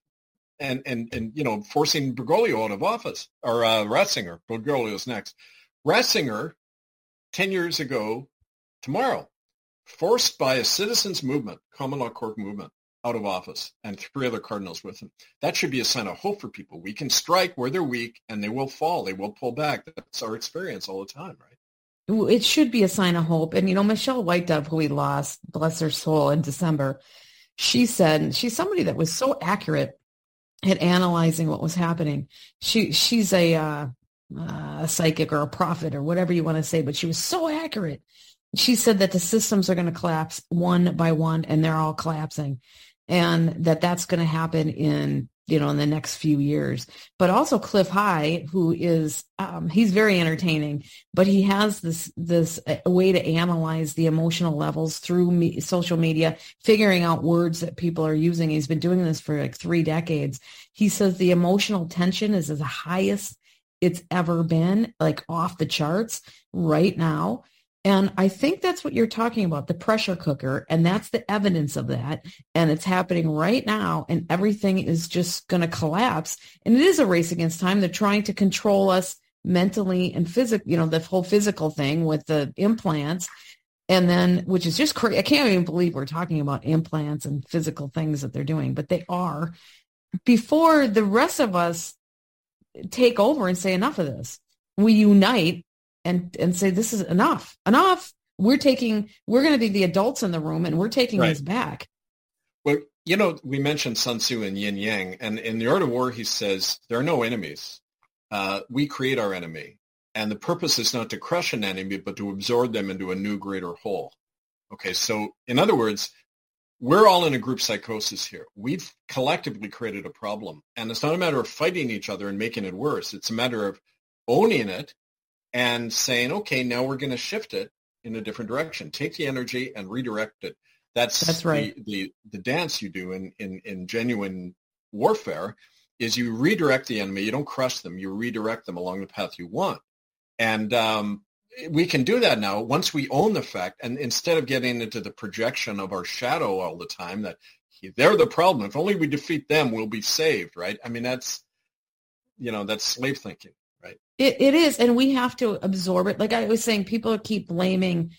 and forcing Bergoglio out of office, or Ratzinger. Bergoglio's next. Ratzinger, 10 years ago tomorrow, forced by a citizens movement, common law court movement, out of office, and 3 other cardinals with him. That should be a sign of hope for people. We can strike where they're weak, and they will fall. They will pull back. That's our experience all the time, right? It should be a sign of hope. And, Michelle White Dove, who we lost, bless her soul, in December, she said, she's somebody that was so accurate at analyzing what was happening. She's a psychic or a prophet or whatever you want to say, but she was so accurate. She said that the systems are going to collapse one by one, and they're all collapsing, and that's going to happen in the next few years. But also Cliff High, who is, he's very entertaining, but he has this way to analyze the emotional levels through social media, figuring out words that people are using. He's been doing this for like 3 decades. He says the emotional tension is the highest it's ever been, like off the charts right now. And I think that's what you're talking about, the pressure cooker. And that's the evidence of that. And it's happening right now. And everything is just going to collapse. And it is a race against time. They're trying to control us mentally and physically, the whole physical thing with the implants. And then, which is just crazy. I can't even believe we're talking about implants and physical things that they're doing, but they are. Before the rest of us take over and say enough of this, we unite and say, this is enough. We're going to be the adults in the room and we're taking this back. Well, we mentioned Sun Tzu and Yin Yang, and in The Art of War, he says, there are no enemies. We create our enemy. And the purpose is not to crush an enemy, but to absorb them into a new, greater whole. Okay, so in other words, we're all in a group psychosis here. We've collectively created a problem. And it's not a matter of fighting each other and making it worse. It's a matter of owning it and saying, okay, now we're going to shift it in a different direction. Take the energy and redirect it. That's right. The dance you do in genuine warfare is you redirect the enemy. You don't crush them. You redirect them along the path you want. And we can do that now once we own the fact, and instead of getting into the projection of our shadow all the time that they're the problem. If only we defeat them, we'll be saved, right? I mean, that's slave thinking, right? It is, and we have to absorb it. Like I was saying, people keep blaming.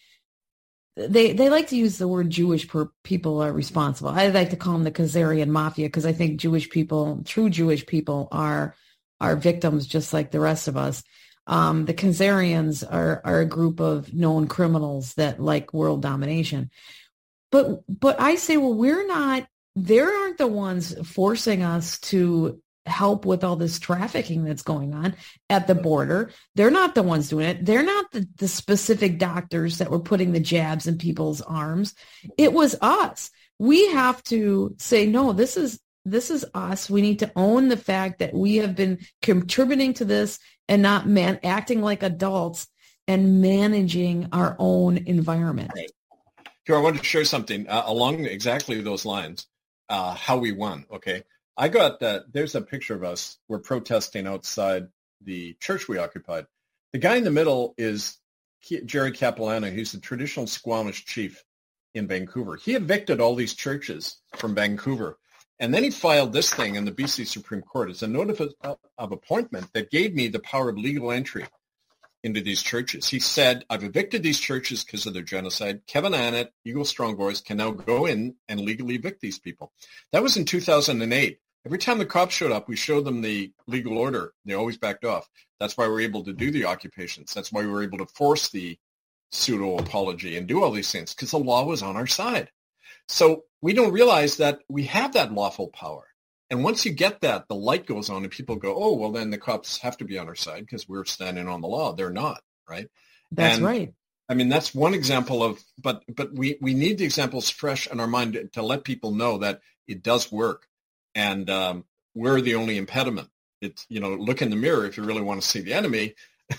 They like to use the word Jewish people are responsible. I like to call them the Khazarian mafia because I think true Jewish people are victims just like the rest of us. The Khazarians are a group of known criminals that like world domination. But I say, well, they aren't the ones forcing us to help with all this trafficking that's going on at the border. They're not the ones doing it. They're not the specific doctors that were putting the jabs in people's arms. It was us. We have to say, no, this is us. We need to own the fact that we have been contributing to this and not acting like adults and managing our own environment. Right. Here, I wanted to share something along exactly those lines, how we won, okay? I got there's a picture of us. We're protesting outside the church we occupied. The guy in the middle is Jerry Capilano. He's the traditional Squamish chief in Vancouver. He evicted all these churches from Vancouver. And then he filed this thing in the BC Supreme Court. It's a notice of appointment that gave me the power of legal entry into these churches. He said, I've evicted these churches because of their genocide. Kevin Annett, Eagle Strong Boys, can now go in and legally evict these people. That was in 2008. Every time the cops showed up, we showed them the legal order. They always backed off. That's why we were able to do the occupations. That's why we were able to force the pseudo-apology and do all these things, because the law was on our side. So we don't realize that we have that lawful power. And once you get that, the light goes on and people go, oh, well, then the cops have to be on our side because we're standing on the law. They're not, right? That's right. I mean, that's one example of, but we need the examples fresh in our mind to let people know that it does work. And we're the only impediment. It's, look in the mirror if you really want to see the enemy.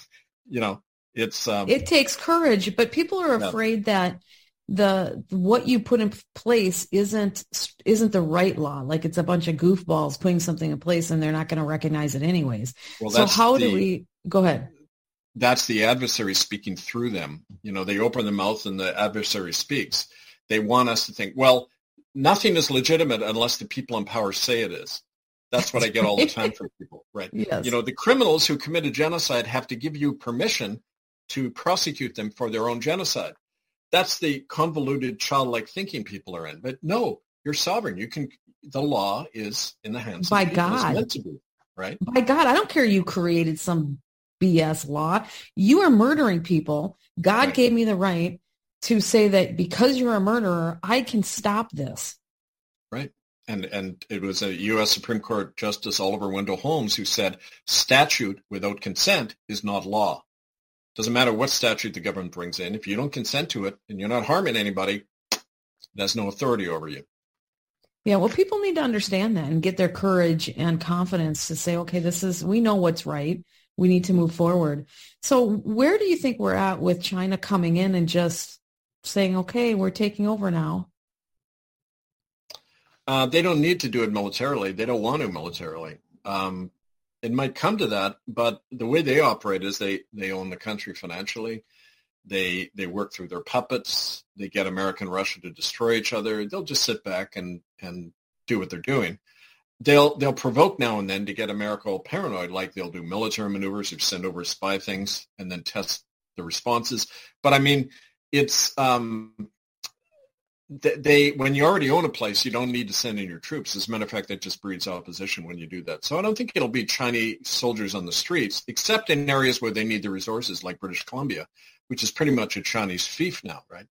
It's it takes courage, but people are afraid that what you put in place isn't the right law. Like it's a bunch of goofballs putting something in place and they're not going to recognize it anyways. Well, so how do we go ahead? That's the adversary speaking through them. They open their mouth and the adversary speaks. They want us to think, well, nothing is legitimate unless the people in power say it is. That's what I get all the time from people, right? Yes. The criminals who committed genocide have to give you permission to prosecute them for their own genocide. That's the convoluted childlike thinking people are in. But no, you're sovereign. The law is in the hands by of people. God. It's meant to be, right? By God, I don't care you created some BS law. You are murdering people. God gave me the right to say that because you're a murderer, I can stop this. Right. And it was a U.S. Supreme Court Justice Oliver Wendell Holmes who said statute without consent is not law. Doesn't matter what statute the government brings in. If you don't consent to it and you're not harming anybody, it has no authority over you. Yeah, well, people need to understand that and get their courage and confidence to say, okay, we know what's right. We need to move forward. So where do you think we're at with China coming in and just saying, okay, we're taking over now? They don't need to do it militarily. They don't want to militarily. It might come to that, but the way they operate is they own the country financially. They work through their puppets. They get America and Russia to destroy each other. They'll just sit back and do what they're doing. They'll provoke now and then to get America all paranoid, like they'll do military maneuvers or send over spy things and then test the responses. But I mean, it's when you already own a place, you don't need to send in your troops. As a matter of fact, that just breeds opposition when you do that. So I don't think it'll be Chinese soldiers on the streets, except in areas where they need the resources, like British Columbia, which is pretty much a Chinese fief now, right?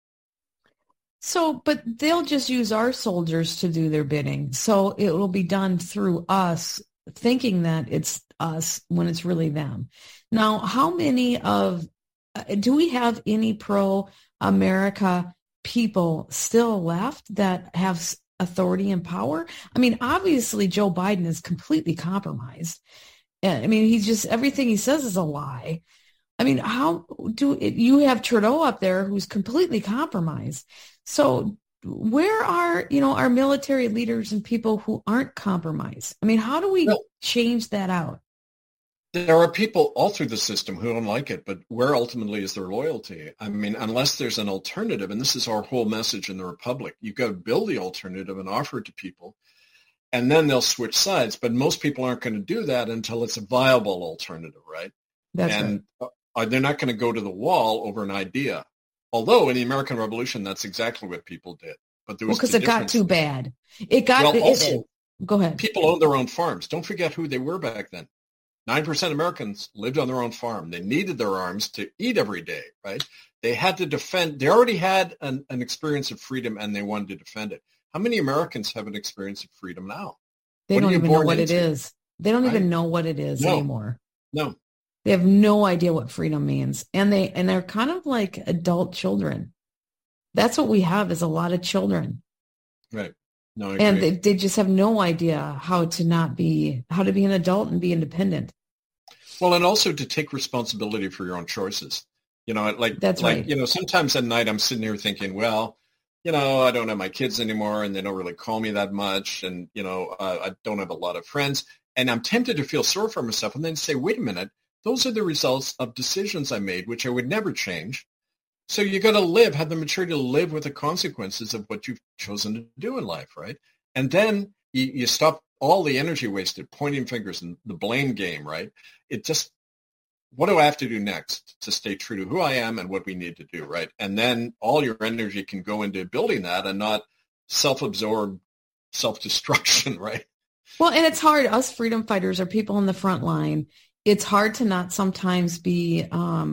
So, but they'll just use our soldiers to do their bidding. So it will be done through us, thinking that it's us when it's really them. Now, how many do we have any pro-America people still left that have authority and power? I mean, obviously Joe Biden is completely compromised. I mean, everything he says is a lie. I mean, you have Trudeau up there who's completely compromised. So where are, our military leaders and people who aren't compromised? I mean, how do we change that out? There are people all through the system who don't like it, but where ultimately is their loyalty? I mean, unless there's an alternative, and this is our whole message in the Republic, you've got to build the alternative and offer it to people, and then they'll switch sides. But most people aren't going to do that until it's a viable alternative, right? That's right. They're not going to go to the wall over an idea. Although in the American Revolution, that's exactly what people did. But there was because it got too bad. Go ahead. People owned their own farms. Don't forget who they were back then. 9% of Americans lived on their own farm. They needed their arms to eat every day, right? They had to defend. They already had an experience of freedom, and they wanted to defend it. How many Americans have an experience of freedom now? They don't even know what it is. They don't even know what it is anymore. No. They have no idea what freedom means. And they're kind of like adult children. That's what we have, is a lot of children. Right. No, I and agree. they just have no idea how to be an adult and be independent. Well, and also to take responsibility for your own choices. That's right. Sometimes at night I'm sitting here thinking, well, I don't have my kids anymore and they don't really call me that much. And, I don't have a lot of friends. And I'm tempted to feel sorry for myself and then say, wait a minute, those are the results of decisions I made, which I would never change. So you got to have the maturity to live with the consequences of what you've chosen to do in life, right? And then you stop all the energy wasted, pointing fingers and the blame game, right? What do I have to do next to stay true to who I am and what we need to do, right? And then all your energy can go into building that and not self-absorbed self-destruction, right? Well, and it's hard. Us freedom fighters are people on the front line. It's hard to not sometimes be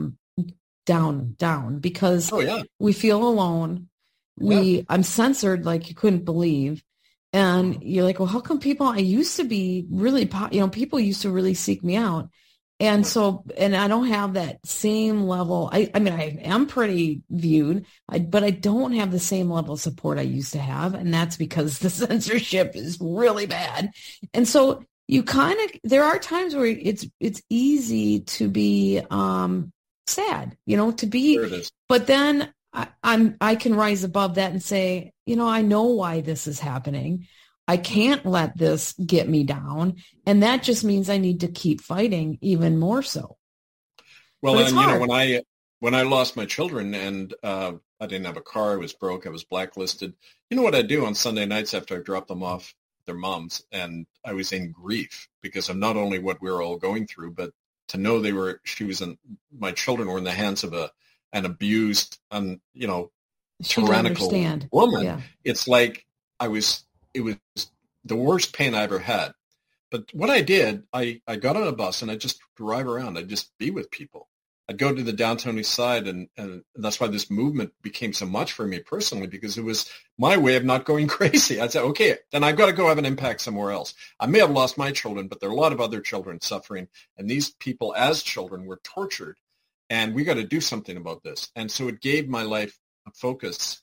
down because we feel alone. I'm censored like you couldn't believe. And you're like, well, how come I used to be really, people used to really seek me out. And so, and I don't have that same level. I mean, I am pretty viewed, but I don't have the same level of support I used to have. And that's because the censorship is really bad. And so there are times where it's easy to be sad, but then I can rise above that and say, I know why this is happening. I can't let this get me down. And that just means I need to keep fighting even more so. Well, and when I lost my children and I didn't have a car, I was broke, I was blacklisted. You know what I do on Sunday nights after I dropped them off their moms? And I was in grief because of not only what we were all going through, but to know my children were in the hands of an abused, tyrannical woman. Yeah. It's like it was the worst pain I ever had. But what I did, I got on a bus and I just drive around. I'd just be with people. I'd go to the downtown east side, and that's why this movement became so much for me personally, because it was my way of not going crazy. I'd say, okay, then I've got to go have an impact somewhere else. I may have lost my children, but there are a lot of other children suffering, and these people as children were tortured, and we got to do something about this. And so it gave my life a focus,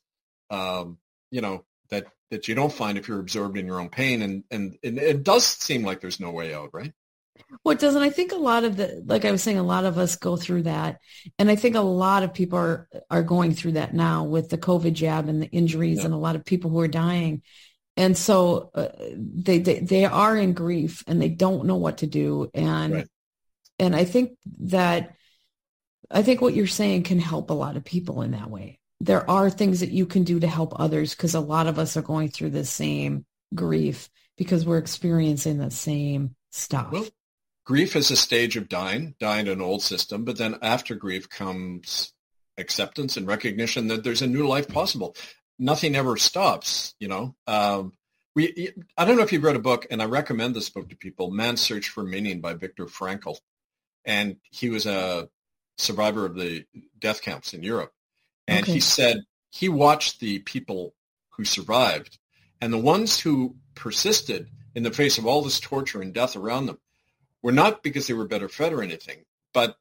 that you don't find if you're absorbed in your own pain. And it does seem like there's no way out, right? Well, it doesn't. I think a lot of like I was saying, a lot of us go through that. And I think a lot of people are going through that now with the COVID jab and the injuries and a lot of people who are dying. And so they are in grief and they don't know what to do. And I think that I think what you're saying can help a lot of people in that way. There are things that you can do to help others because a lot of us are going through the same grief because we're experiencing the same stuff. Well, grief is a stage of dying in an old system, but then after grief comes acceptance and recognition that there's a new life possible. Nothing ever stops, you know. I don't know if you've read a book, and I recommend this book to people, Man's Search for Meaning by Viktor Frankl. And he was a survivor of the death camps in Europe. And he said he watched the people who survived, and the ones who persisted in the face of all this torture and death around them were not because they were better fed or anything, but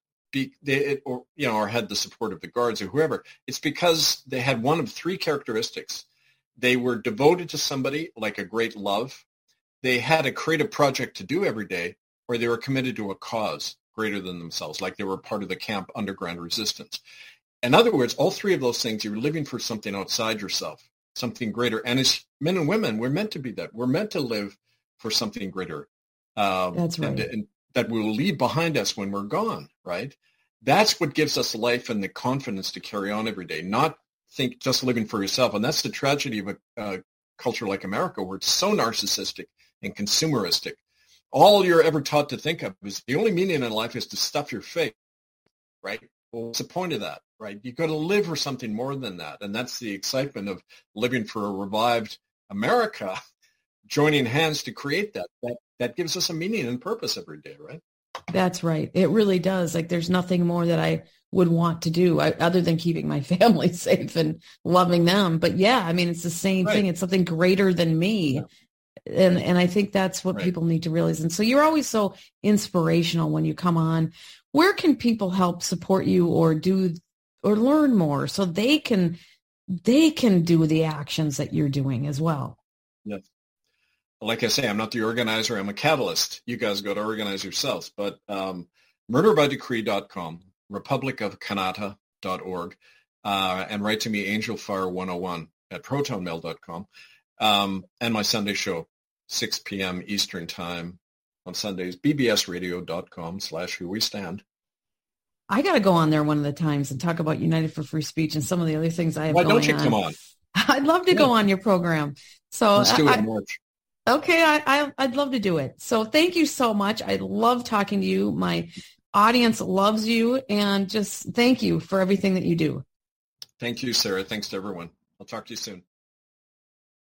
or had the support of the guards or whoever. It's because they had one of three characteristics. They were devoted to somebody, like a great love. They had a creative project to do every day, or they were committed to a cause greater than themselves, like they were part of the camp underground resistance. In other words, all three of those things, you're living for something outside yourself, something greater. And as men and women, we're meant to be that. We're meant to live for something greater. That's right. And that will leave behind us when we're gone, right? That's what gives us life and the confidence to carry on every day, not think just living for yourself. And that's the tragedy of a culture like America, where it's so narcissistic and consumeristic. All you're ever taught to think of is the only meaning in life is to stuff your face, right? Well, what's the point of that, right? You've got to live for something more than that. And that's the excitement of living for a revived America, joining hands to create that. That gives us a meaning and purpose every day, right? That's right. It really does. Like, there's nothing more that I would want to do other than keeping my family safe and loving them. But yeah, I mean, it's the same thing. It's something greater than me. Yeah. And I think that's what people need to realize. And so you're always so inspirational when you come on. Where can people help support you or learn more so they can do the actions that you're doing as well? Yes. Like I say, I'm not the organizer. I'm a catalyst. You guys got to organize yourselves. But murderbydecree.com, republicofkanata.org, and write to me, angelfire101 at protonmail.com, and my Sunday show, 6 p.m. Eastern Time on Sundays, bbsradio.com/whowestand. I got to go on there one of the times and talk about United for Free Speech and some of the other things I have going on. Why don't you come on? I'd love to go on your program. So let's do it in March. Okay, I'd love to do it. So thank you so much. I love talking to you. My audience loves you, and just thank you for everything that you do. Thank you, Sarah. Thanks to everyone. I'll talk to you soon.